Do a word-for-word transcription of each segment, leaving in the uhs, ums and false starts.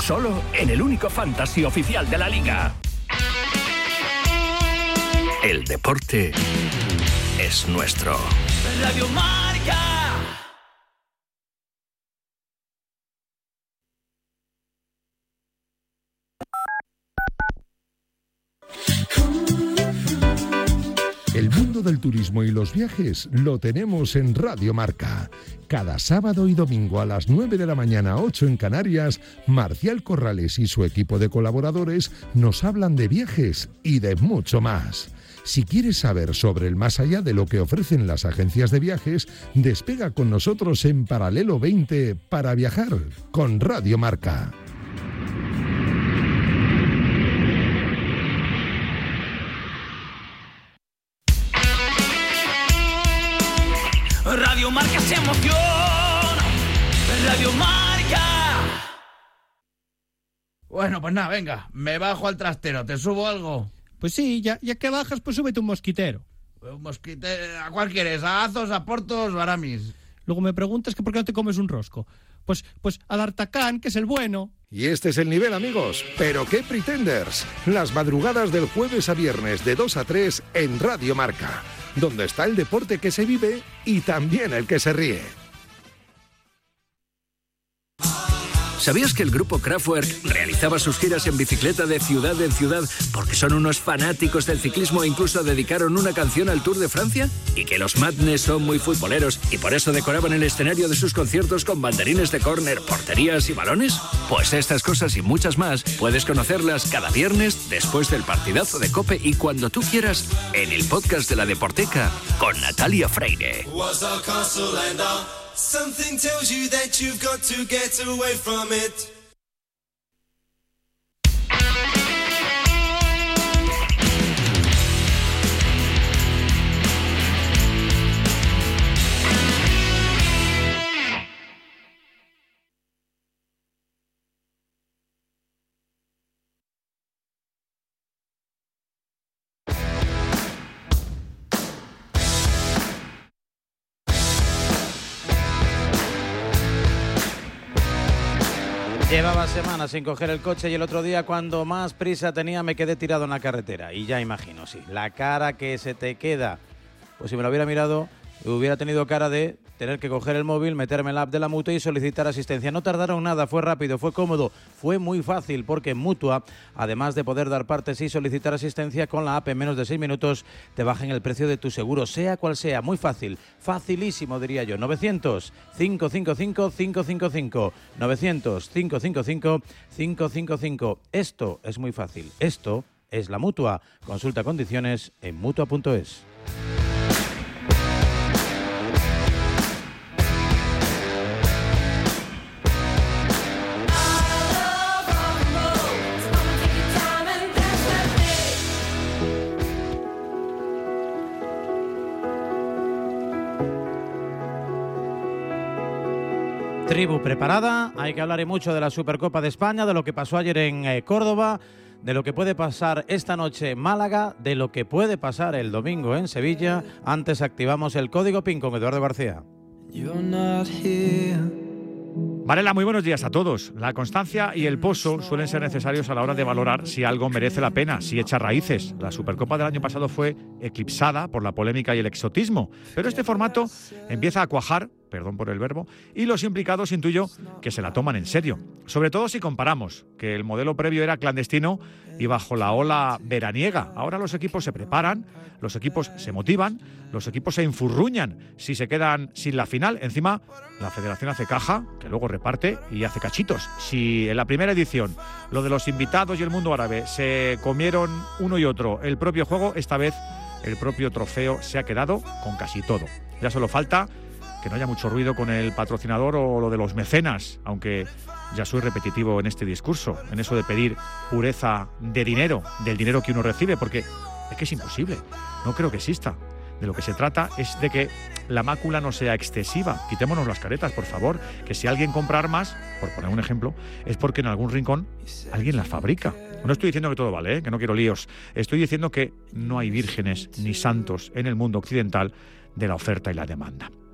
solo en el único fantasy oficial de la Liga. El deporte es nuestro. Radio Marca. El mundo del turismo y los viajes lo tenemos en Radio Marca. Cada sábado y domingo a las nueve de la mañana, ocho en Canarias, Marcial Corrales y su equipo de colaboradores nos hablan de viajes y de mucho más. Si quieres saber sobre el más allá de lo que ofrecen las agencias de viajes, despega con nosotros en Paralelo veinte para viajar con Radio Marca. Radio Marca se emociona. Radio Marca. Bueno, pues nada, venga, me bajo al trastero, ¿te subo algo? Pues sí, ya, ya que bajas, pues súbete un mosquitero. Un mosquitero, ¿a cuál quieres? ¿A Azos, a Portos o a Aramis? Luego me preguntas que por qué no te comes un rosco. Pues, pues al Artacán, que es el bueno. Y este es el nivel, amigos. ¿Pero qué Pretenders? Las madrugadas del jueves a viernes de dos a tres en Radio Marca, donde está el deporte que se vive y también el que se ríe. ¿Sabías que el grupo Kraftwerk realizaba sus giras en bicicleta de ciudad en ciudad porque son unos fanáticos del ciclismo e incluso dedicaron una canción al Tour de Francia? ¿Y que los Madness son muy futboleros y por eso decoraban el escenario de sus conciertos con banderines de córner, porterías y balones? Pues estas cosas y muchas más puedes conocerlas cada viernes después del partidazo de COPE y cuando tú quieras en el podcast de La Deporteca con Natalia Freire. Something tells you that you've got to get away from it. Llevaba semanas sin coger el coche y el otro día cuando más prisa tenía me quedé tirado en la carretera. Y ya imagino, sí, la cara que se te queda. Pues si me lo hubiera mirado, hubiera tenido cara de tener que coger el móvil, meterme en la app de la Mutua y solicitar asistencia. No tardaron nada, fue rápido, fue cómodo, fue muy fácil porque en Mutua, además de poder dar partes y solicitar asistencia, con la app en menos de seis minutos te bajan el precio de tu seguro, sea cual sea, muy fácil, facilísimo diría yo. novecientos, cinco cinco cinco, cinco cinco cinco, novecientos, cinco cinco cinco, cinco cinco cinco. Esto es muy fácil, esto es la Mutua. Consulta condiciones en mutua punto es. Tribu preparada, hay que hablar y mucho de la Supercopa de España, de lo que pasó ayer en eh, Córdoba, de lo que puede pasar esta noche en Málaga, de lo que puede pasar el domingo en Sevilla. Antes activamos el código PIN con Eduardo García. Varela, muy buenos días a todos. La constancia y el pozo suelen ser necesarios a la hora de valorar si algo merece la pena, si echa raíces. La Supercopa del año pasado fue eclipsada por la polémica y el exotismo, pero este formato empieza a cuajar, perdón por el verbo, y los implicados intuyo que se la toman en serio. Sobre todo si comparamos que el modelo previo era clandestino y bajo la ola veraniega. Ahora los equipos se preparan, los equipos se motivan, los equipos se enfurruñan si se quedan sin la final. Encima, la federación hace caja, que luego reparte y hace cachitos. Si en la primera edición lo de los invitados y el mundo árabe se comieron uno y otro el propio juego, esta vez el propio trofeo se ha quedado con casi todo. Ya solo falta que no haya mucho ruido con el patrocinador o lo de los mecenas, aunque ya soy repetitivo en este discurso, en eso de pedir pureza de dinero, del dinero que uno recibe, porque es que es imposible, no creo que exista. De lo que se trata es de que la mácula no sea excesiva. Quitémonos las caretas, por favor, que si alguien compra armas, por poner un ejemplo, es porque en algún rincón alguien las fabrica. No estoy diciendo que todo vale, ¿eh? Que no quiero líos. Estoy diciendo que no hay vírgenes ni santos en el mundo occidental de la oferta y la demanda.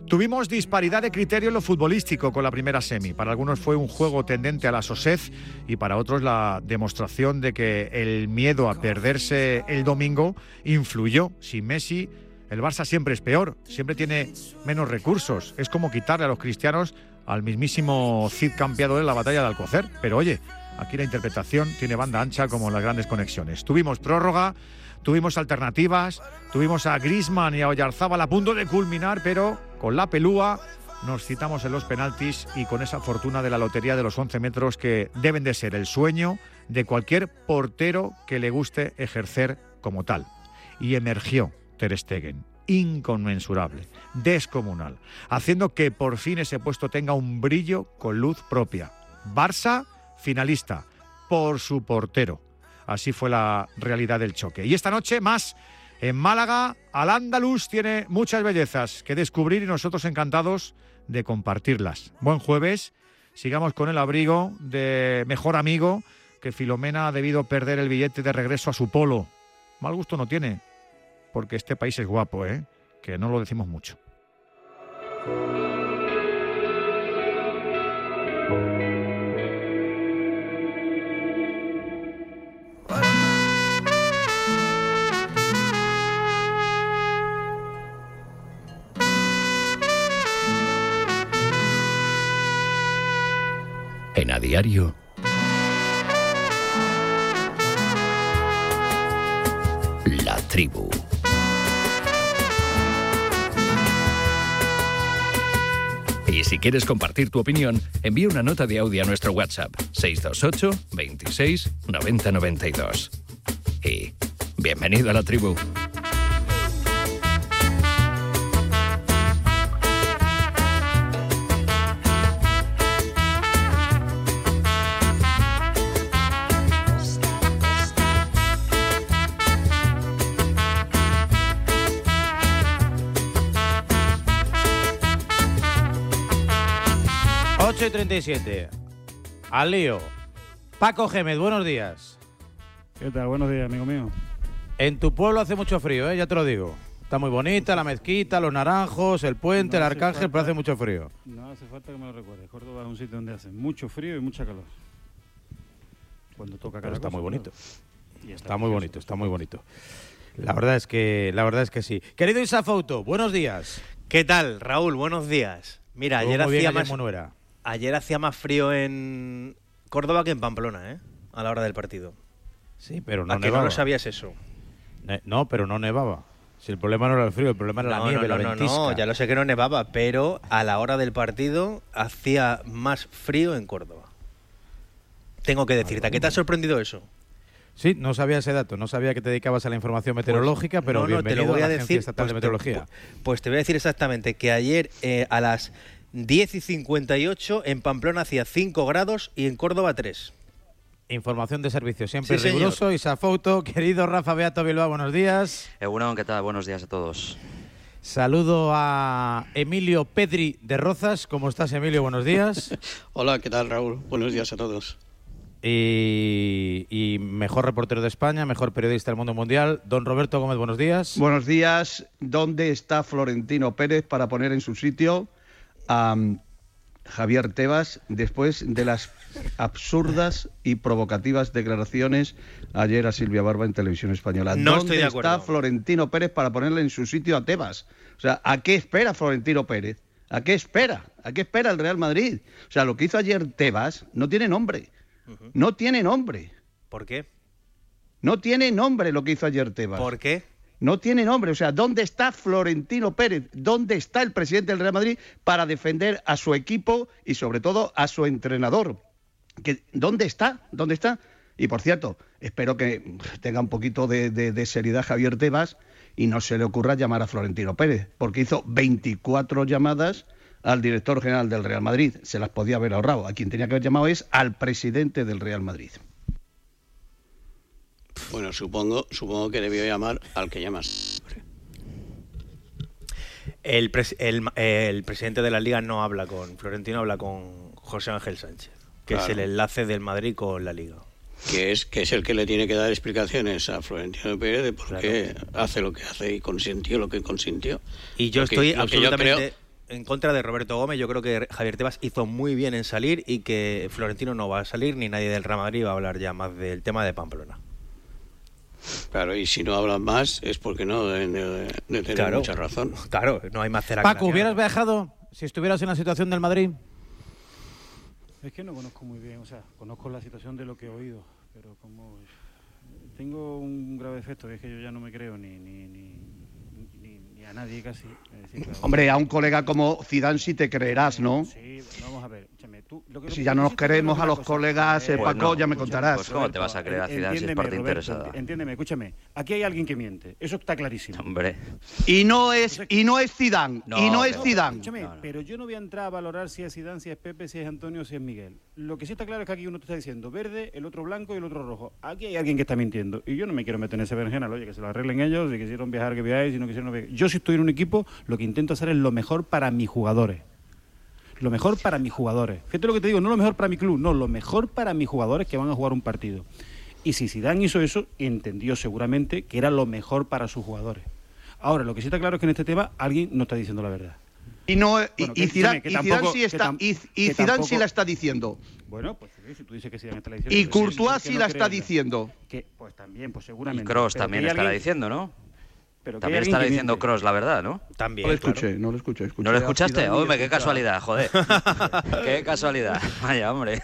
Tuvimos disparidad de criterio en lo futbolístico con la primera semi. Para algunos fue un juego tendente a la sosez y para otros la demostración de que el miedo a perderse el domingo influyó. Sin Messi, el Barça siempre es peor, siempre tiene menos recursos. Es como quitarle a los cristianos al mismísimo Cid campeador en la batalla de Alcocer. Pero oye, aquí la interpretación tiene banda ancha como en las grandes conexiones. Tuvimos prórroga, tuvimos alternativas, tuvimos a Griezmann y a Oyarzábal a punto de culminar, pero con la pelúa nos citamos en los penaltis y con esa fortuna de la lotería de los once metros que deben de ser el sueño de cualquier portero que le guste ejercer como tal. Y emergió Ter Stegen, inconmensurable, descomunal, haciendo que por fin ese puesto tenga un brillo con luz propia. Barça, finalista, por su portero. Así fue la realidad del choque. Y esta noche más en Málaga. Al-Ándalus tiene muchas bellezas que descubrir y nosotros encantados de compartirlas. Buen jueves. Sigamos con el abrigo de mejor amigo que Filomena ha debido perder el billete de regreso a su polo. Mal gusto no tiene, porque este país es guapo, ¿eh? Que no lo decimos mucho. En A Diario, La Tribu. Y si quieres compartir tu opinión, envía una nota de audio a nuestro WhatsApp seis dos ocho, veintiséis, noventa noventa y dos. Y bienvenido a La Tribu. ocho y treinta y siete. Al lío. Paco Gémez, buenos días. ¿Qué tal? Buenos días, amigo mío. En tu pueblo hace mucho frío, ¿eh? Ya te lo digo. Está muy bonita la mezquita, los naranjos, el puente, no el arcángel, falta, pero hace mucho frío. No hace falta que me lo recuerdes. Córdoba es un sitio donde hace mucho frío y mucha calor. Cuando toca cada pero está cosa, muy bonito. Está, está muy bonito, está muy bonito. La verdad es que, la verdad es que sí. Querido Isafauto, buenos días. ¿Qué tal, Raúl? Buenos días. Mira, ayer hacía más... Ayer hacía más frío en Córdoba que en Pamplona, ¿eh? A la hora del partido. Sí, pero no ¿A nevaba? que no lo sabías eso? Ne- no, pero no nevaba. Si el problema no era el frío, el problema era no, la nieve, no, no, la ventisca. No, no, ya lo sé que no nevaba, pero a la hora del partido hacía más frío en Córdoba. Tengo que decirte, ¿a qué te ha sorprendido eso? Sí, no sabía ese dato, no sabía que te dedicabas a la información meteorológica, pues, pero no, no, bienvenido te lo voy a, a la decir, Agencia Estatal pues, de Meteorología. Te, pues te voy a decir exactamente que ayer eh, a las diez y cincuenta y ocho en Pamplona hacía cinco grados y en Córdoba tres. Información de servicio, siempre sí, riguroso. Isafoto, querido Rafa Beato Bilbao, buenos días. Egunon, ¿qué tal? Buenos días a todos. Saludo a Emilio Pedri de Rozas. ¿Cómo estás, Emilio? Buenos días. Hola, ¿qué tal, Raúl? Buenos días a todos. Y, y mejor reportero de España, mejor periodista del mundo mundial, don Roberto Gómez, buenos días. Buenos días. ¿Dónde está Florentino Pérez para poner en su sitio a um, Javier Tebas después de las absurdas y provocativas declaraciones ayer a Silvia Barba en Televisión Española? No ¿Dónde estoy de acuerdo. está Florentino Pérez para ponerle en su sitio a Tebas? O sea, ¿a qué espera Florentino Pérez? ¿A qué espera? ¿A qué espera el Real Madrid? O sea, lo que hizo ayer Tebas no tiene nombre. Uh-huh. No tiene nombre. ¿Por qué? No tiene nombre lo que hizo ayer Tebas. ¿Por qué? No tiene nombre. O sea, ¿dónde está Florentino Pérez? ¿Dónde está el presidente del Real Madrid para defender a su equipo y sobre todo a su entrenador? ¿Que, ¿Dónde está? ¿Dónde está? Y por cierto, espero que tenga un poquito de, de, de seriedad Javier Tebas y no se le ocurra llamar a Florentino Pérez, porque hizo veinticuatro llamadas al director general del Real Madrid. Se las podía haber ahorrado. A quien tenía que haber llamado es al presidente del Real Madrid. Bueno, supongo, supongo que debió llamar al que llamas. El, pres, el, el presidente de la Liga no habla con Florentino, habla con José Ángel Sánchez, que claro. es el enlace del Madrid con la Liga. Que es, que es el que le tiene que dar explicaciones a Florentino Pérez de por claro. qué hace lo que hace y consintió lo que consintió. Y yo lo estoy que, absolutamente... Lo que yo creo, en contra de Roberto Gómez. Yo creo que Javier Tebas hizo muy bien en salir y que Florentino no va a salir, ni nadie del Real Madrid va a hablar ya más del tema de Pamplona. Claro, y si no hablan más es porque no deben de, de tener claro, mucha razón. Claro, no hay más cera. Paco, ¿hubieras viajado si estuvieras en la situación del Madrid? Es que no conozco muy bien, o sea, conozco la situación de lo que he oído, pero como tengo un grave efecto, que es que yo ya no me creo ni, ni, ni, ni, ni a nadie casi. Es decir, claro, hombre, a un colega como Zidane sí te creerás, ¿no? Sí, vamos a ver, échame, tú... Lo que, si ya no nos queremos a los colegas, eh, Paco, no, ya me contarás. Pues ¿cómo te vas a creer a Zidane si es parte Roberto, interesada? Entiéndeme, escúchame, aquí hay alguien que miente, eso está clarísimo. Hombre. Y no es, y no es Zidane, no, y no es Zidane. Escúchame, no, no. Pero yo no voy a entrar a valorar si es Zidane, si es Pepe, si es Antonio, si es Miguel. Lo que sí está claro es que aquí uno te está diciendo verde, el otro blanco y el otro rojo. Aquí hay alguien que está mintiendo. Y yo no me quiero meter en ese berenjenal, oye, que se lo arreglen ellos, si quisieron viajar, que viajáis, si no quisieron viajar. Yo si estoy en un equipo, lo que intento hacer es lo mejor para mis jugadores. Lo mejor para mis jugadores. Fíjate lo que te digo, no lo mejor para mi club, no, lo mejor para mis jugadores que van a jugar un partido. Y si Zidane hizo eso, entendió seguramente que era lo mejor para sus jugadores. Ahora, lo que sí está claro es que en este tema alguien no está diciendo la verdad. Y no bueno, y, y Zidane, y Zidane sí está tam, y, y Zidane tampoco, sí la está diciendo. Bueno, pues si tú dices que Zidane está la diciendo. Y Courtois sí, sí la está diciendo. Que pues también, pues seguramente. Y Kroos también estará alguien... diciendo, ¿no? Pero también estará diciendo Kroos la verdad, ¿no? También. No lo escuché, claro. no lo escuché. escuché ¿No lo escuchaste? Hombre, qué casualidad, joder. Qué casualidad. Vaya, hombre.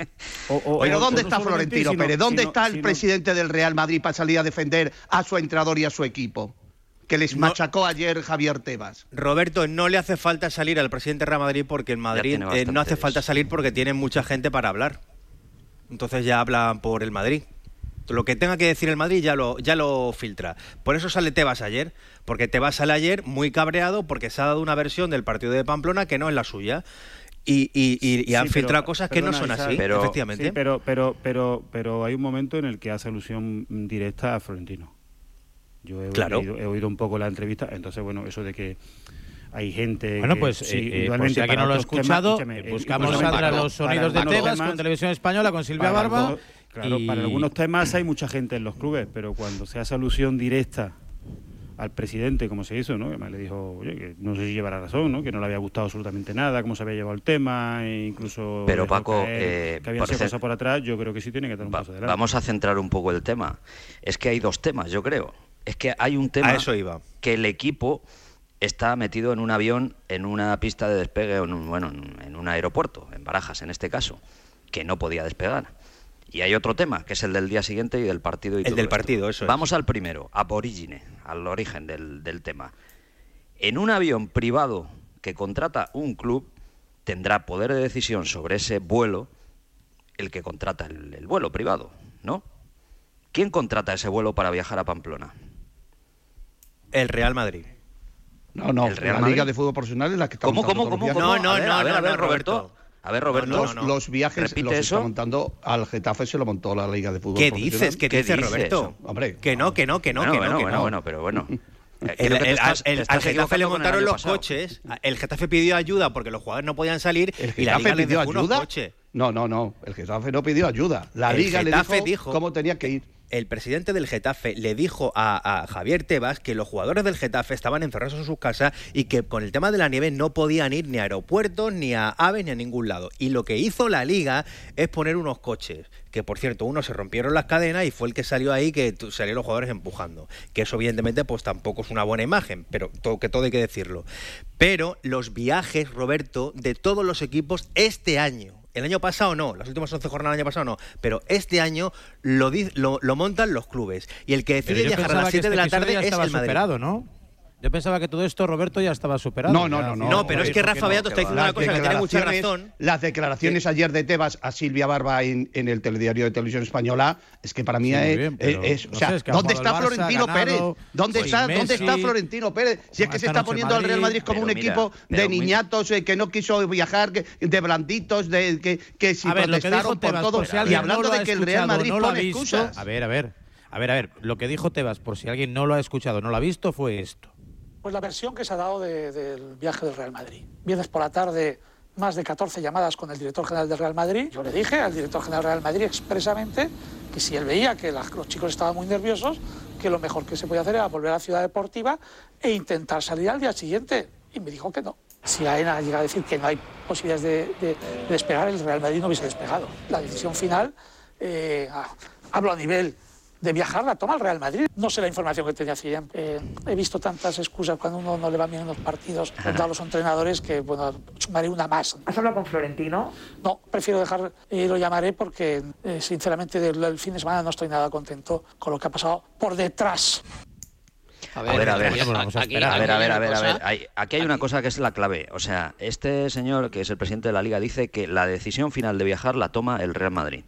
O, o, Pero ¿dónde o, está Florentino Pérez? ¿Dónde sino, está el sino... presidente del Real Madrid para salir a defender a su entrenador y a su equipo? Que les no, machacó ayer Javier Tebas. Roberto, no le hace falta salir al presidente del Real Madrid porque en Madrid eh, no hace falta salir porque tiene mucha gente para hablar. Entonces ya hablan por el Madrid. Lo que tenga que decir el Madrid ya lo, ya lo filtra. Por eso sale Tebas ayer, porque Tebas sale ayer muy cabreado porque se ha dado una versión del partido de Pamplona que no es la suya. Y, y, y, y sí, han pero, filtrado cosas perdona, que no son así, pero, efectivamente. Sí, pero, pero, pero, pero hay un momento en el que hace alusión directa a Florentino. Yo he, claro. oído, he oído un poco la entrevista, entonces, bueno, eso de que hay gente... Bueno, que, pues, sí, eh, por si alguien no lo ha escuchado, temas, eh, buscamos Sandra los sonidos de Tebas temas, con Televisión Española, con Silvia para Barba... Algunos, claro, y... para algunos temas hay mucha gente en los clubes, pero cuando se hace alusión directa al presidente, como se hizo, ¿no? Además le dijo, oye, que no sé si llevará razón, ¿no? Que no le había gustado absolutamente nada, cómo se había llevado el tema, e incluso... Pero Paco, caer, eh, que había sido cosas por atrás, yo creo que sí tiene que dar un va, paso adelante. Vamos a centrar un poco el tema. Es que hay dos temas, yo creo. Es que hay un tema a eso iba. que el equipo está metido en un avión, en una pista de despegue, o en un, bueno, en un aeropuerto, en Barajas en este caso, que no podía despegar. Y hay otro tema, que es el del día siguiente y del partido. Y el del partido, eso es. Vamos al primero, ab origine, al origen del, del tema. En un avión privado que contrata un club, tendrá poder de decisión sobre ese vuelo el que contrata el, el vuelo privado, ¿no? ¿Quién contrata ese vuelo para viajar a Pamplona? El Real Madrid. No, no, el Real la Madrid. Liga de Fútbol Profesional es la que está ¿Cómo, cómo, cómo, cómo? No, no, a ver, no, a ver, no, a ver, no, Roberto. Roberto. A ver, Roberto. No, no, no. Los, los viajes ¿Repite los eso? está montando al Getafe, se lo montó la Liga de Fútbol ¿Qué Profesional. dices? ¿Qué, ¿Qué dices, Roberto? Hombre, que no, que no, que no, bueno, que bueno, no, que bueno, no. bueno, pero bueno. El, el, estás, el, al Getafe le montaron los pasado. coches, el Getafe pidió ayuda porque los jugadores no podían salir el y la Liga pidió les dejó ayuda? unos coches. No, no, no, el Getafe no pidió ayuda. La el Liga Getafe le dijo, dijo cómo tenía que ir. El presidente del Getafe le dijo a, a Javier Tebas que los jugadores del Getafe estaban encerrados en sus casas y que con el tema de la nieve no podían ir ni a aeropuertos, ni a aves, ni a ningún lado. Y lo que hizo la Liga es poner unos coches, que por cierto, uno se rompieron las cadenas y fue el que salió ahí, que salieron los jugadores empujando. Que eso evidentemente pues tampoco es una buena imagen, pero todo, que todo hay que decirlo. Pero los viajes, Roberto, de todos los equipos este año, el año pasado no, las últimas once jornadas del año pasado no, pero este año lo, lo, lo montan los clubes. Y el que decide viajar a las siete este de la tarde es el Madrid. Superado, ¿no? Yo pensaba que todo esto, Roberto, ya estaba superado. No, no, no. No, no pero es que Rafa Beato está diciendo una cosa que tiene mucha razón. Las declaraciones ayer de Tebas a Silvia Barba en, en el telediario de Televisión Española, es que para mí sí, es, bien, es, o sea, no sé, ¿dónde está Florentino Barça, Pérez? ¿Dónde pues está, Messi, ¿dónde está Florentino Pérez? Si es que se está poniendo al Real Madrid como un mira, equipo de niñatos eh, que no quiso viajar, que, de blanditos, de que, que si ver, protestaron por Tebas, todo. por si y hablando no de que el Real Madrid no pone excusas. A ver, a ver, a ver, a ver, lo que dijo Tebas, por si alguien no lo ha escuchado, no lo ha visto, fue esto. Pues la versión que se ha dado de, del viaje del Real Madrid. Viernes por la tarde, más de catorce llamadas con el director general del Real Madrid. Yo le dije al director general del Real Madrid expresamente que si él veía que la, los chicos estaban muy nerviosos, que lo mejor que se podía hacer era volver a la ciudad deportiva e intentar salir al día siguiente. Y me dijo que no. Si AENA llega a decir que no hay posibilidades de, de, de despegar, el Real Madrid no hubiese despegado. La decisión final, eh, hablo a nivel de viajar, la toma el Real Madrid. No sé la información que tenía Zidane. Eh, he visto tantas excusas cuando uno no le va bien en los partidos contra los entrenadores que, bueno, sumaré una más. ¿Has hablado con Florentino? No, prefiero dejar, eh, lo llamaré porque, eh, sinceramente, del, del fin de semana no estoy nada contento con lo que ha pasado por detrás. A ver, a ver, a ver, a ver, a ver, a ver, a ver, a ver. Hay, aquí hay una cosa que es la clave. O sea, este señor, que es el presidente de la Liga, dice que la decisión final de viajar la toma el Real Madrid.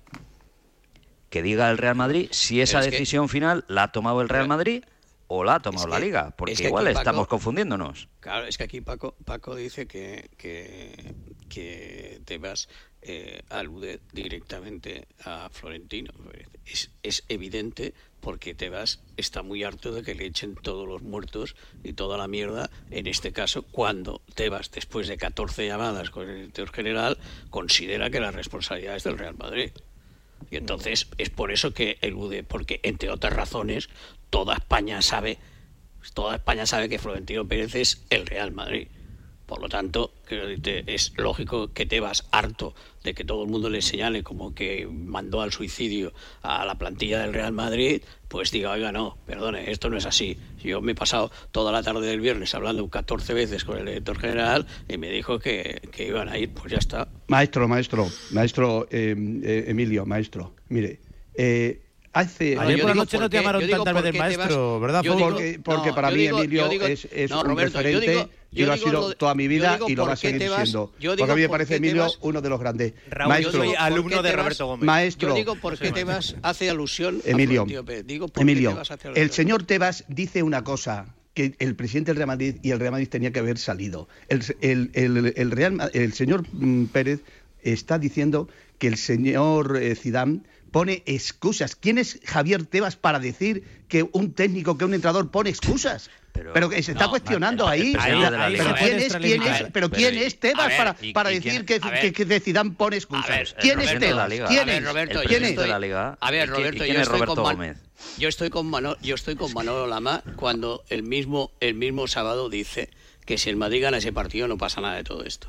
Que diga el Real Madrid si esa es decisión que... final la ha tomado el Real Madrid o la ha tomado es que, la Liga, porque es que igual Paco, estamos confundiéndonos. Claro, es que aquí Paco, Paco dice que, que, que Tebas eh, alude directamente a Florentino. Es, es evidente porque Tebas está muy harto de que le echen todos los muertos y toda la mierda, en este caso, cuando Tebas, después de catorce llamadas con el director general, considera que la responsabilidad es del Real Madrid. Y entonces es por eso que elude, porque entre otras razones toda España sabe, toda España sabe que Florentino Pérez es el Real Madrid. Por lo tanto, es lógico que Tebas, harto de que todo el mundo le señale como que mandó al suicidio a la plantilla del Real Madrid, pues diga, oiga, no, perdone, esto no es así. Yo me he pasado toda la tarde del viernes hablando catorce veces con el director general y me dijo que, que iban a ir, pues ya está. Maestro, maestro, maestro eh, eh, Emilio, maestro, mire, eh, hace... Ayer por la noche no te llamaron tantas veces maestro, ¿verdad? Yo porque porque no, para mí digo, Emilio digo, es, es no, un Roberto, referente yo digo, yo y lo ha sido lo, toda mi vida y lo va a seguir siendo. Porque a mí me parece Emilio Tebas, uno de los grandes. Raúl, maestro, yo soy alumno de Roberto Gómez. Maestro. Yo digo porque Tebas hace alusión Emilio, a Florentino Pérez. Digo Emilio, Tebas hace alusión. El señor Tebas dice una cosa que el presidente del Real Madrid y el Real Madrid tenía que haber salido. El, el, el, el, Real, el señor Pérez está diciendo que el señor eh, Zidane pone excusas. ¿Quién es Javier Tebas para decir que un técnico, que un entrenador pone excusas? Pero, pero que se está no, cuestionando ahí. ahí, ahí pero, ¿quién es, ¿quién es, pero ¿quién es Tebas ver, para, y, para y decir quién, que, que, que Zidane pone excusas? Ver, ¿Quién es Tebas? ¿Quién es? Roberto, ¿Quién es? De la Liga. A ver, Roberto, yo estoy, Roberto con Man, yo estoy con Manolo, yo estoy con Manolo Lama cuando el mismo, el mismo sábado dice que si el Madrid gana ese partido no pasa nada de todo esto.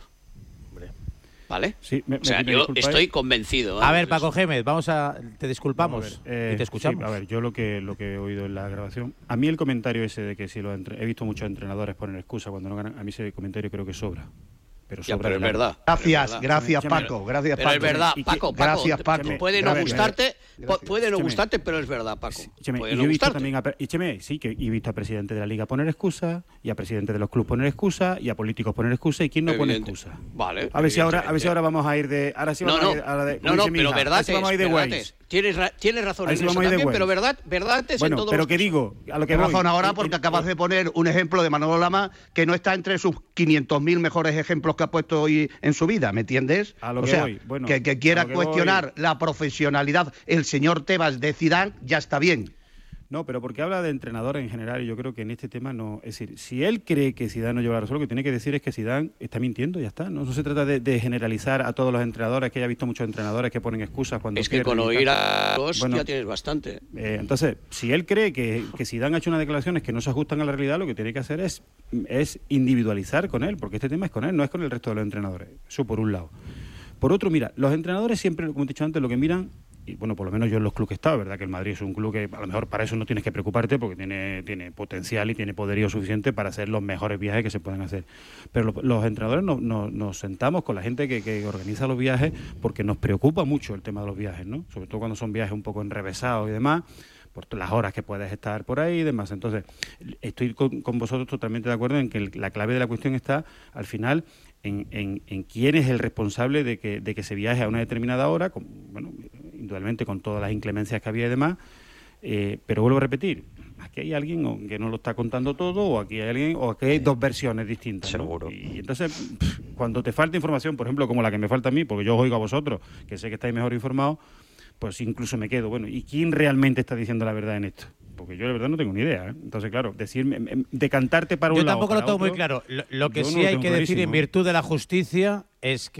¿Vale? Sí, me, o sea, me, me yo disculpáis. estoy convencido. ¿eh? A ver, Paco Gémez, vamos a... Te disculpamos a ver, eh, y te escuchamos. Sí, a ver, yo lo que, lo que he oído en la grabación... A mí el comentario ese de que si los entre... He visto muchos entrenadores poner excusa cuando no ganan, a mí ese comentario creo que sobra. Pero, ya, pero es verdad. Gracias, es verdad. gracias Paco, gracias pero Paco. Pero es verdad, Paco, Paco. Gracias, Paco. Puede no gustarte, gracias. puede no gustarte, pero es verdad, Paco. Cheme, puede y no yo he visto gustarte. también a, y Cheme, sí, que he visto a presidente de la Liga poner excusa, y a presidente de los clubes poner excusa, y a políticos poner excusa, y quién no Evidente. pone excusa. Vale. A ver si ahora, a ver si ahora vamos a ir de, ahora sí vamos no, no, a ir a la de, no, no, pero hija, verdad si vamos a ir de Waze. Tienes, ra tienes razón en si eso también, de pero verdad, verdad es bueno, en todos pero los que casos. digo, a lo que voy. voy. razón ahora porque acabas de poner un ejemplo de Manolo Lama que no está entre sus quinientos mil mejores ejemplos que ha puesto hoy en su vida, ¿me entiendes? A lo o que sea, voy. Bueno, que, que quiera que cuestionar voy. la profesionalidad el señor Tebas de Zidane, ya está bien. No, pero porque habla de entrenadores en general y yo creo que en este tema no... Es decir, si él cree que Zidane no lleva la razón, lo que tiene que decir es que Zidane está mintiendo y ya está. No, no se trata de, de generalizar a todos los entrenadores, que haya visto muchos entrenadores que ponen excusas cuando Es que con oír a los bueno, ya tienes bastante. Eh, entonces, si él cree que, que Zidane ha hecho unas declaraciones que no se ajustan a la realidad, lo que tiene que hacer es, es individualizar con él, porque este tema es con él, no es con el resto de los entrenadores. Eso por un lado. Por otro, mira, los entrenadores siempre, como he dicho antes, lo que miran... Y bueno, por lo menos yo en los clubes que he estado, ¿verdad? Que el Madrid es un club que a lo mejor para eso no tienes que preocuparte porque tiene, tiene potencial y tiene poderío suficiente para hacer los mejores viajes que se pueden hacer. Pero lo, los entrenadores no, no, nos sentamos con la gente que, que organiza los viajes porque nos preocupa mucho el tema de los viajes, ¿no? Sobre todo cuando son viajes un poco enrevesados y demás, por las horas que puedes estar por ahí y demás. Entonces, estoy con, con vosotros totalmente de acuerdo en que el, la clave de la cuestión está, al final, en, en, en quién es el responsable de que, de que se viaje a una determinada hora, con, bueno, indudablemente con todas las inclemencias que había y demás, eh, pero vuelvo a repetir, aquí hay alguien que no lo está contando todo, o aquí hay alguien, o aquí hay dos versiones distintas, ¿no? Seguro. Y entonces, pff, cuando te falta información, por ejemplo, como la que me falta a mí, porque yo os oigo a vosotros, que sé que estáis mejor informados, pues incluso me quedo, bueno, ¿y quién realmente está diciendo la verdad en esto? Porque yo de verdad no tengo ni idea, ¿eh? Entonces, claro, decirme, decantarte para un yo lado. Yo tampoco lo tengo otro, muy claro. Lo, lo que sí no hay lo que clarísimo. decir en virtud de la justicia es que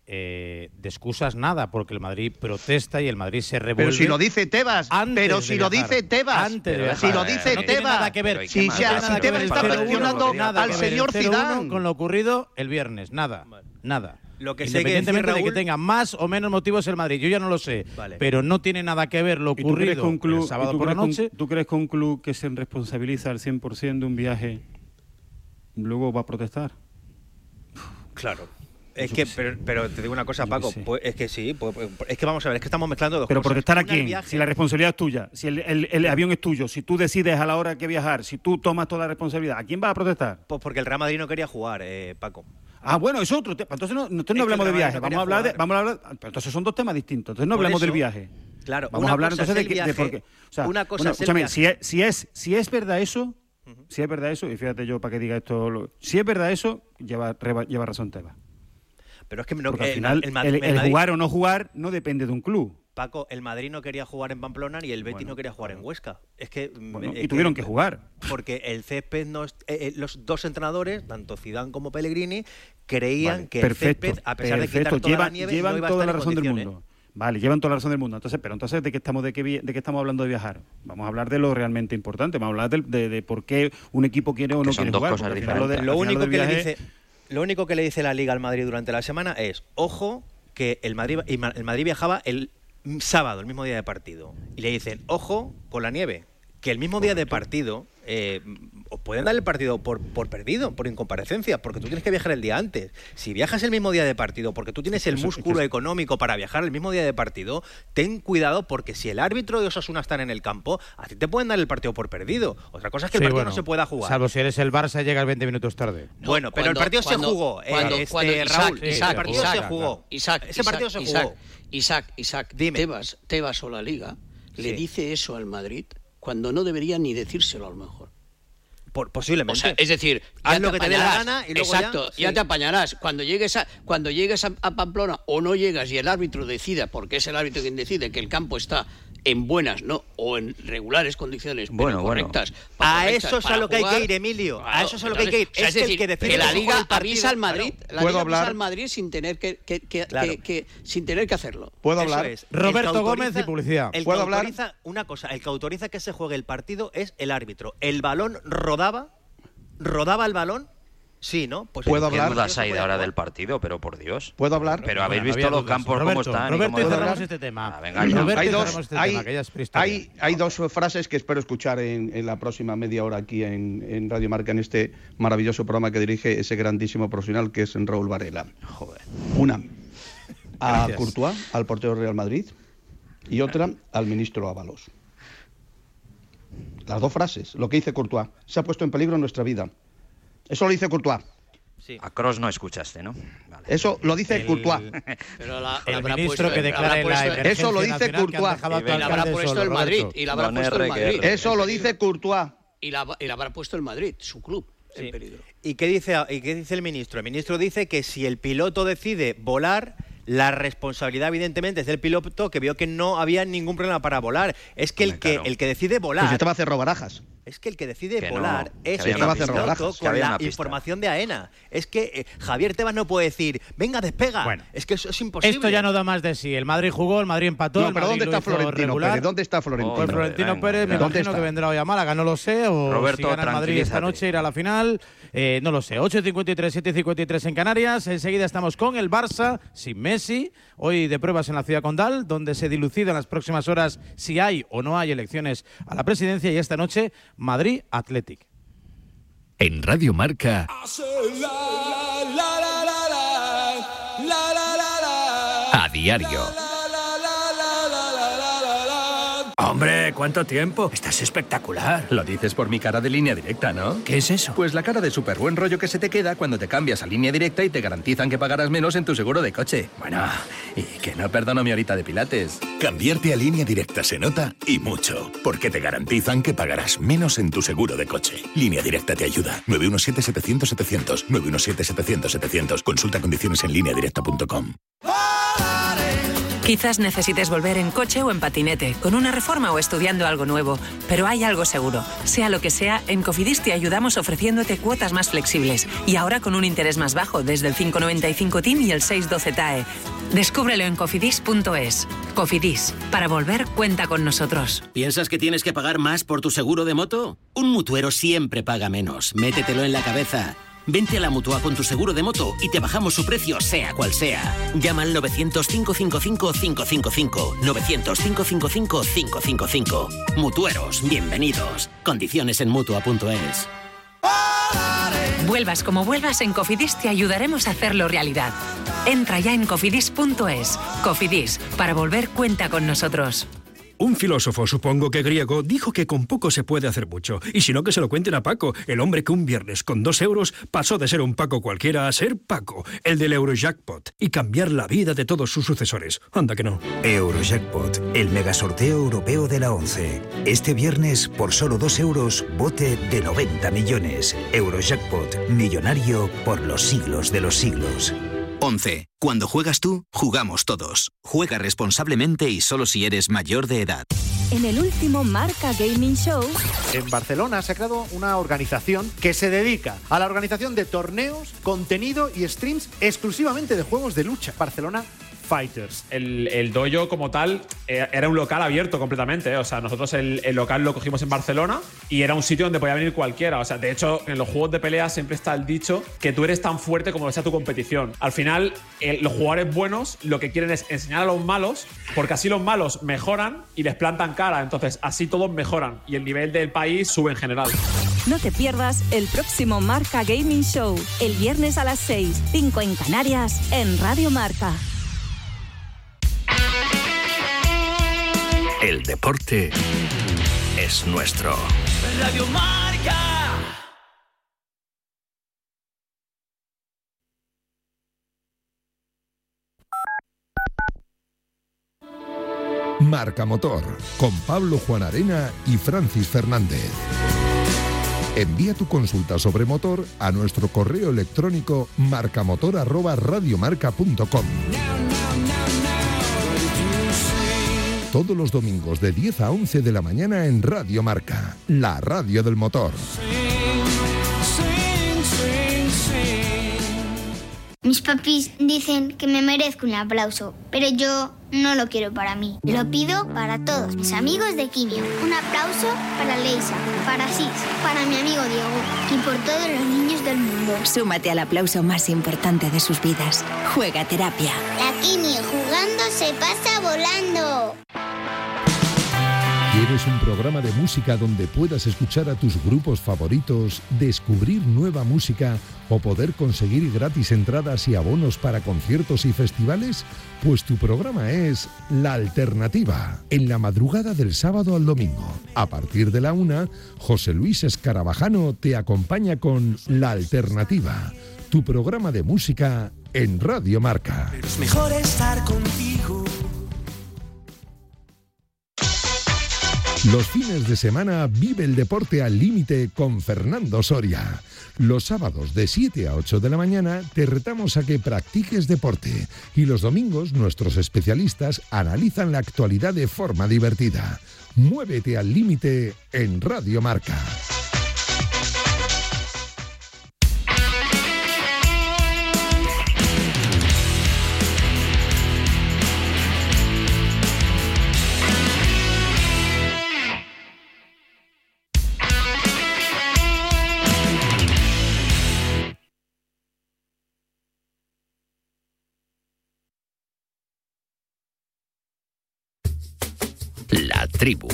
eh, de excusas nada, porque el Madrid protesta y el Madrid se revuelve. Pero si lo dice Tebas, pero si lo dice Tebas, si lo dice Tebas, si si Tebas está presionando al señor Zidane con lo ocurrido el viernes, nada, nada. Lo que sé Independientemente que decir, de que tenga más o menos motivos el Madrid, yo ya no lo sé, vale. pero no tiene nada que ver lo ¿Y tú crees ocurrido que un club, el sábado tú por la crees que noche. un- ¿Tú crees que un club que se responsabiliza al cien por ciento de un viaje luego va a protestar? Claro. Es que, pero, pero te digo una cosa, Paco, pues, es que sí, pues, pues, es que vamos a ver, es que estamos mezclando dos Pero cosas. protestar a Una, el quién, viaje- si la responsabilidad es tuya, si el, el- el avión es tuyo, si tú decides a la hora que viajar, si tú tomas toda la responsabilidad, ¿a quién vas a protestar? Pues porque el Real Madrid no quería jugar, eh, Paco. Ah, bueno, es otro tema. Entonces no, entonces no Es que hablamos el de Real Madrid viaje, no vamos quería a hablar de, jugar. vamos a hablar, pero entonces son dos temas distintos. Entonces no Por hablamos del eso, viaje. claro, Vamos una a hablar cosa entonces es de, el que- de viaje, por qué. O sea, una cosa bueno, es el escúchame, viaje. si es, si es si es verdad eso, si es verdad eso, y fíjate yo para que diga esto, lo- si es verdad eso, lleva reba- lleva razón Tebas. Pero es que no, Porque al el, final el, Mad- el, el el Madrid- jugar o no jugar no depende de un club. Paco, el Madrid no quería jugar en Pamplona y el Betis no quería jugar en Huesca. Es que Bueno, es y tuvieron que jugar. Porque el césped no es- eh, eh, los dos entrenadores, tanto Zidane como Pellegrini, creían Vale, que perfecto, el césped, a pesar perfecto. de quitar toda llevan, la nieve, llevan no iba a toda estar la en razón del condiciones. mundo. Vale, llevan toda la razón del mundo. Entonces, pero entonces de qué estamos de qué, vi- de qué estamos hablando de viajar. Vamos a hablar de lo realmente importante. Vamos a hablar del- de, de por qué un equipo quiere o Que no son quiere dos jugar. cosas porque al final lo de- diferentes. Lo al final único del que le viaje- dice, lo único que le dice la Liga al Madrid durante la semana es, ojo, que el Madrid, el Madrid viajaba el sábado, el mismo día de partido. Y le dicen, ojo con la nieve, que el mismo día de partido eh, os pueden dar el partido por, por perdido, por incomparecencia, porque tú tienes que viajar el día antes. Si viajas el mismo día de partido, porque tú tienes el Eso- músculo eso- económico para viajar el mismo día de partido, ten cuidado, porque si el árbitro de Osasuna está en el campo, a ti te pueden dar el partido por perdido. Otra cosa es que el Sí, partido bueno, no se pueda jugar. Salvo si eres el Barça y llegas veinte minutos tarde. Bueno, pero Cuando- el partido cuando- se jugó, eh, cuando- este, cuando Isaac, Raúl, Isaac, el partido Isaac, se jugó. Isaac, Ese partido se Isaac, jugó. Isaac, Isaac, Dime. Tebas, Tebas o la Liga le Sí. dice eso al Madrid cuando no debería ni decírselo a lo mejor. Por, posiblemente. O sea, es decir, haz ya lo te que te dé la apañarás. gana y luego Exacto, ya, ya sí. te apañarás. Cuando llegues a cuando llegues a, a Pamplona o no llegas y el árbitro decida, porque es el árbitro quien decide que el campo está en buenas, no, o en regulares condiciones, pero Bueno, bueno. correctas. A correctas eso es a para lo que hay jugar. que ir, Emilio. A Claro, eso es a lo que hay que ir. entonces, o sea, Es que el decir, que decide que la cómo Liga juega el partido, avisa al Madrid, claro. la ¿Puedo Liga hablar? avisa al Madrid sin tener que, que- que- Claro. que- que- sin tener que hacerlo. ¿Puedo Eso hablar? es. El que Roberto Gómez autoriza- y publicidad. El que ¿Puedo hablar? autoriza, una cosa, el que autoriza que se juegue el partido es el árbitro. El balón rodaba, rodaba el balón, sí, ¿no? Pues ¿Puedo el- ¿Qué hablar? dudas hay se de ahora puede del partido? Pero por Dios. ¿Puedo hablar? Pero habéis Bueno, visto había los dudas. campos Roberto, cómo están. y Roberto, cómo y ¿Puedo cerramos hablar? este tema. Ah, venga, Roberto, no. hay y dos, cerramos este hay, tema, que ya es prehistoria. hay, hay dos frases que espero escuchar en, en la próxima media hora aquí en, en Radio Marca, en este maravilloso programa que dirige ese grandísimo profesional que es Raúl Varela. Joder. Una, a Gracias. Courtois, al portero del Real Madrid, y otra al ministro Ábalos. Las dos frases, lo que dice Courtois, se ha puesto en peligro nuestra vida. Eso lo dice Courtois. Sí. A Kroos no escuchaste, ¿no? Vale. Eso lo dice El- Courtois. Pero la, El habrá ministro puesto- que declara habrá la puesto- emergencia Eso lo dice nacional que han Courtois. dejado a tu y la habrá alcalde puesto solo, el Madrid Roberto. y la habrá Don puesto el R que Madrid. R. Eso lo dice Courtois. Y la, y la habrá puesto el Madrid, su club, en Sí. peligro. ¿Y qué dice, ¿Y qué dice el ministro? El ministro dice que si el piloto decide volar, la responsabilidad evidentemente es del piloto, que vio que no había ningún problema para volar. Es que el Hombre, que claro. el que decide Que volar, se estaba a cerrar barajas. es que el que decide Que no, volar que es había el una piloto pista. Que con había la una pista. información de AENA. Es que eh, Javier Tebas no puede decir, venga, despega. Bueno. Es que eso es imposible. Esto ya no da más de sí. El Madrid jugó, el Madrid empató. No, el pero Madrid ¿dónde lo está hizo Florentino regular. Pérez? ¿Dónde está Florentino? Pues Hombre, Florentino venga, Pérez, me venga. ¿Dónde imagino que está? vendrá hoy a Málaga, no lo sé. O Roberto, si gana el Madrid esta tranquilízate. noche, irá a la final. Eh, no lo sé. ocho cincuenta y tres, siete cincuenta y tres en Canarias. Enseguida estamos con el Barça, sin Messi. Hoy de pruebas en la ciudad condal, donde se dilucida en las próximas horas si hay o no hay elecciones a la presidencia. Y esta noche, Madrid Athletic. En Radio Marca, a diario. Hombre, ¿cuánto tiempo? Estás espectacular. Lo dices por mi cara de Línea Directa, ¿no? ¿Qué es eso? Pues la cara de súper buen rollo que se te queda cuando te cambias a Línea Directa y te garantizan que pagarás menos en tu seguro de coche. Bueno, y que no perdono mi horita de pilates. Cambiarte a Línea Directa se nota y mucho, porque te garantizan que pagarás menos en tu seguro de coche. Línea Directa te ayuda. nueve uno siete, setecientos, setecientos. nueve uno siete, setecientos, setecientos. Consulta condiciones en línea directa punto com. Quizás necesites volver en coche o en patinete, con una reforma o estudiando algo nuevo, pero hay algo seguro. Sea lo que sea, en Cofidis te ayudamos ofreciéndote cuotas más flexibles y ahora con un interés más bajo desde el cinco noventa y cinco T I M y el seis doce T A E. Descúbrelo en cofidis punto es. Cofidis, para volver cuenta con nosotros. ¿Piensas que tienes que pagar más por tu seguro de moto? Un mutuero siempre paga menos. Métetelo en la cabeza. Vente a la Mutua con tu seguro de moto y te bajamos su precio, sea cual sea. Llama al novecientos, cinco cinco cinco, cinco cinco cinco. novecientos, cinco cinco cinco, cinco cinco cinco. Mutueros, bienvenidos. Condiciones en mutua punto es. Vuelvas como vuelvas, en Cofidis te ayudaremos a hacerlo realidad. Entra ya en cofidis punto es. Cofidis, para volver cuenta con nosotros. Un filósofo, supongo que griego, dijo que con poco se puede hacer mucho. Y si no, que se lo cuenten a Paco, el hombre que un viernes con dos euros pasó de ser un Paco cualquiera a ser Paco, el del Eurojackpot, y cambiar la vida de todos sus sucesores. Anda que no. Eurojackpot, el megasorteo europeo de la ONCE. Este viernes, por solo dos euros, bote de noventa millones. Eurojackpot, millonario por los siglos de los siglos. once. Cuando juegas tú, jugamos todos. Juega responsablemente y solo si eres mayor de edad. En el último Marca Gaming Show... En Barcelona se ha creado una organización que se dedica a la organización de torneos, contenido y streams exclusivamente de juegos de lucha. Barcelona Fighters. El, el dojo como tal eh, era un local abierto completamente, ¿eh? O sea, nosotros el, el local lo cogimos en Barcelona y era un sitio donde podía venir cualquiera. O sea, de hecho, en los juegos de pelea siempre está el dicho que tú eres tan fuerte como sea tu competición. Al final, eh, los jugadores buenos lo que quieren es enseñar a los malos, porque así los malos mejoran y les plantan cara. Entonces, así todos mejoran y el nivel del país sube en general. No te pierdas el próximo Marca Gaming Show, el viernes a las seis, cinco en Canarias, en Radio Marca. El deporte es nuestro. Radio Marca. Marca Motor, con Pablo Juan Arena y Francis Fernández. Envía tu consulta sobre motor a nuestro correo electrónico marcamotor arroba radiomarca punto com. Todos los domingos de diez a once de la mañana en Radio Marca, la radio del motor. Mis papis dicen que me merezco un aplauso, pero yo no lo quiero para mí. Lo pido para todos mis amigos de Quimio. Un aplauso para Leisa, para Sis, para mi amigo Diego y por todos los niños del mundo. Súmate al aplauso más importante de sus vidas. Juega Terapia. La Quimio jugando se pasa volando. ¿Quieres un programa de música donde puedas escuchar a tus grupos favoritos, descubrir nueva música o poder conseguir gratis entradas y abonos para conciertos y festivales? Pues tu programa es La Alternativa, en la madrugada del sábado al domingo. A partir de la una, José Luis Escarabajano te acompaña con La Alternativa, tu programa de música en Radio Marca. Pero es mejor estar contigo. Los fines de semana vive el deporte al límite con Fernando Soria. Los sábados de siete a ocho de la mañana te retamos a que practiques deporte y los domingos nuestros especialistas analizan la actualidad de forma divertida. Muévete al límite en Radio Marca. La tribu.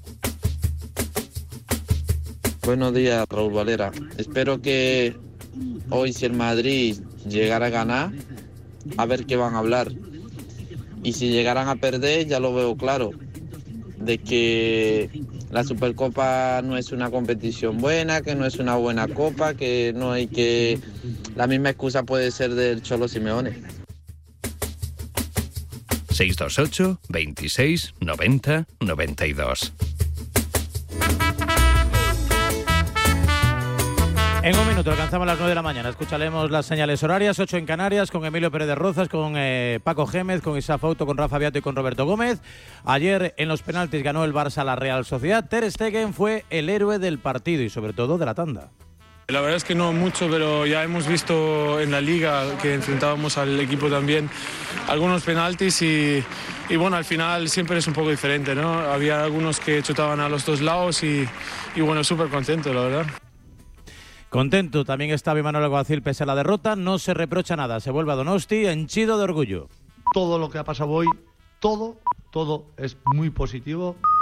Buenos días, Raúl Valera. Espero que hoy, si el Madrid llegara a ganar, a ver qué van a hablar. Y si llegaran a perder, ya lo veo claro, de que la Supercopa no es una competición buena, que no es una buena copa, que no hay que... La misma excusa puede ser del Cholo Simeone. seis dos ocho, veintiséis, noventa, noventa y dos. En un minuto alcanzamos las nueve de la mañana. Escucharemos las señales horarias, ocho en Canarias, con Emilio Pérez de Rozas, con eh, Paco Gémez, con Isaac Fauto, con Rafa Beato y con Roberto Gómez. Ayer en los penaltis ganó el Barça a la Real Sociedad. Ter Stegen fue el héroe del partido y sobre todo de la tanda. La verdad es que no mucho, pero ya hemos visto en la Liga que enfrentábamos al equipo también algunos penaltis y, y bueno, al final siempre es un poco diferente, ¿no? Había algunos que chutaban a los dos lados y, y bueno, súper contento, la verdad. Contento también estaba Imanol Alguacil pese a la derrota, no se reprocha nada, se vuelve a Donosti henchido de orgullo. Todo lo que ha pasado hoy, todo, todo es muy positivo.